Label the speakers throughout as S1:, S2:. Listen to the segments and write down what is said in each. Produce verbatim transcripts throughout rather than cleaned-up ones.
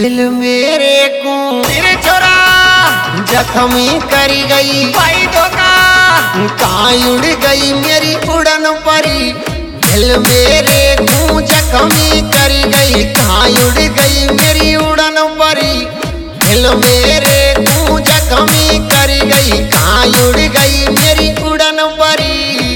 S1: दिल मेरे को
S2: मेरे छोरा
S1: जख्मी करी गई
S2: भाई धोखा
S1: कहाँ उड़ गई मेरी उड़न परी। दिल मेरे को जख्मी करी गई कहाँ उड़ गई मेरी उड़न परी। दिल मेरे को जख्मी करी गई कहाँ उड़ गई मेरी उड़न परी।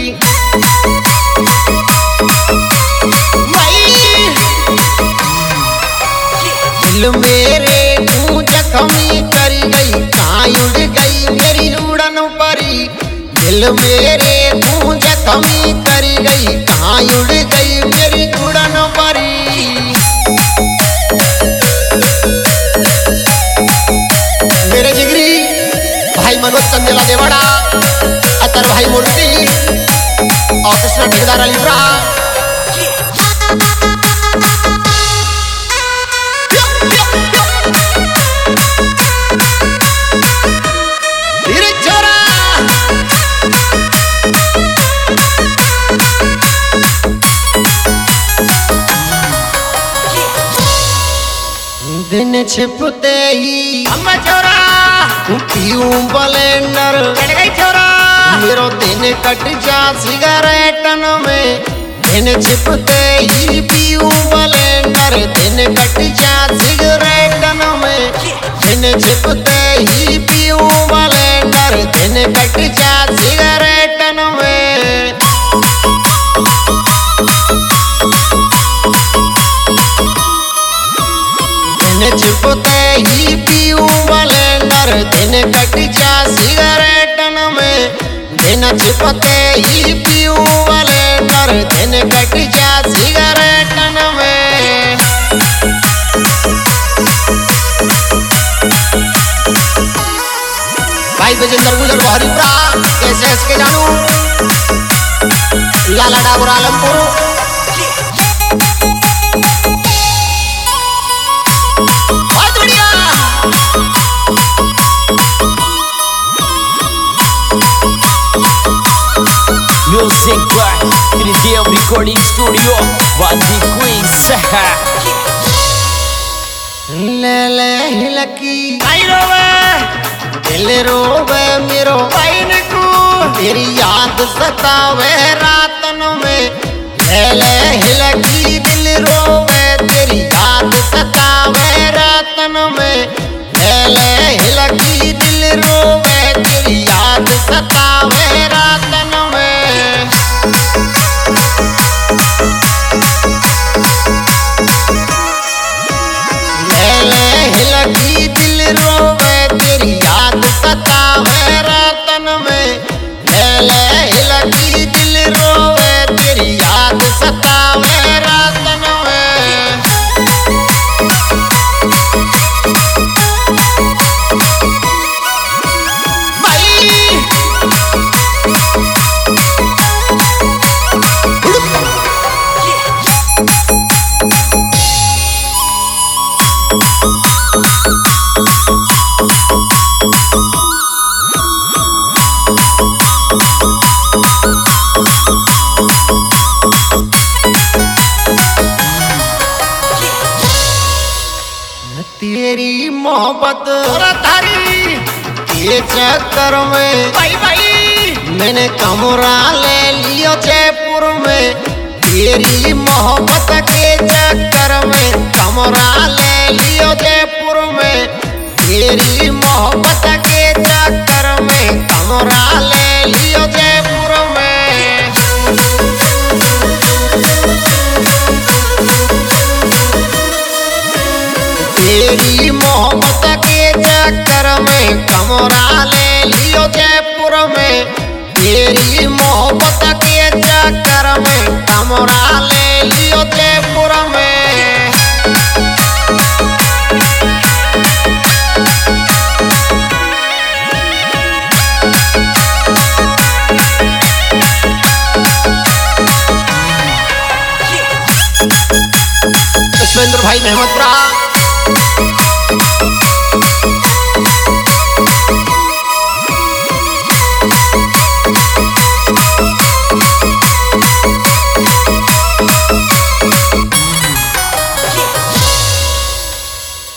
S1: दिल मेरे को जख्मी करी गई कहाँ उड़ गई मेरी उड़न परी। दिल मेरे को जख्मी करी गई कहाँ उड़ गई मेरी उड़न परी। मेरे जिगरी भाई मनोज चंदेला देवड़ा, अतर भाई मूर्ति और कृष्ण ठेकेदार अलीपुरा। दिन छिपते ही
S2: हम छोरा
S1: पीऊं ब्लेंडर
S2: चढ़ गई छोरा
S1: मेरो दिन कट जा सिगरेटन में। दिन छिपते ही पीऊं ब्लेंडर दिन कट जा सिगरेटन में। दिन छिपते ही पीऊं ब्लेंडर दिन कट जा सिगरेटन में। दिन छिपते ही पीऊं ब्लेंडर दिन कट जा सिगरेटन में। दिन छिपते ही पीऊं ब्लेंडर दिन कट जा सिगरेटन में। भाई विजेंद्र गुजर हरिपुरा कैसे इसके जानू लाला Dabur Alampur.
S3: Music by Trideo Recording Studio, Wadi Queens.
S1: ले ले हिलकी
S2: भाई रोवे
S1: दिल रोवे मेरो
S2: भाई निकू
S1: तेरी याद सतावे रातन में। ले ले हिलकी दिल रोवे तेरी याद सतावे रातन में। ले ले हिलकी दिल रोवे तेरी याद सतावे रातन में। ले ले हिलकी दिल रोवे तेरी याद सतावे रातन में। ले ले हिलकी दिल रोवे तेरी याद सतावे रातन में। तेरी मोहब्बत
S2: थारी
S1: के चक्कर में
S2: भाई भाई
S1: मैंने कमरा ले लियो जयपुर में। तेरी मोहब्बत के चक्कर में कमरा ले लियो जयपुर में। तेरी मोहब्बत के चक्कर में कमरा ले लियो जयपुर में। तेरी मोहब्बत के चक्कर में कमरा ले लियो जयपुर में। तेरी मोहब्बत के चक्कर में कमरा ले लियो जयपुर में। पुष्पेंद्र भाई मेहमदपुरा।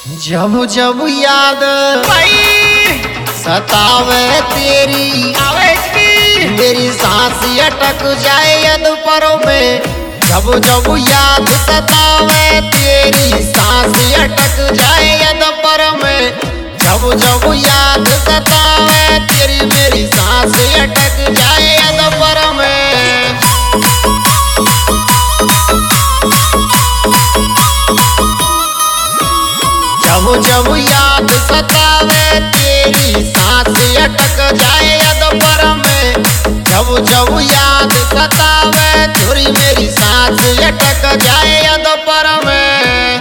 S1: जब जब याद
S2: भाई
S1: सतावे तेरी
S2: आवे की
S1: मेरी सांस अटक जाए अधपरों में। जब जब याद सतावे तेरी सांस अटक जाए अधपर में। जब जब याद सतावे तेरी मेरी सांस अटक जाए अधपर में। जब जब याद सतावे तेरी सांस अटक जाए अधपर में। जब जब याद सतावे तेरी मेरी सांस अटक जाए अधपर में।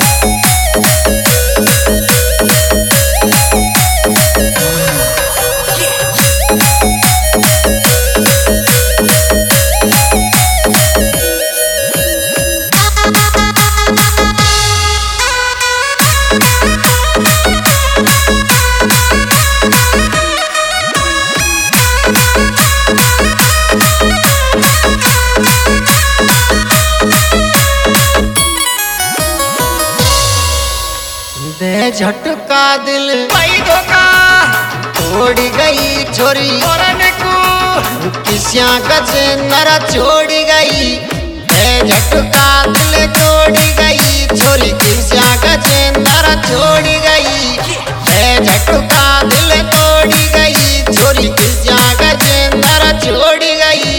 S1: दे झटका दिल
S2: भाई धोखा
S1: तोड़ गई छोरी
S2: औरन को
S1: किसिया गजे नरा छोड़ गई। दे झटका दिल तोड़ गई छोरी किसिया गजे नरा छोड़ गई। दे झटका दिल तोड़ गई छोरी किसिया गजे नरा छोड़ गई।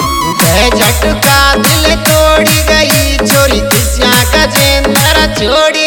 S1: झटका दिल तोड़ गई छोरी किसिया का जेंदर छोड़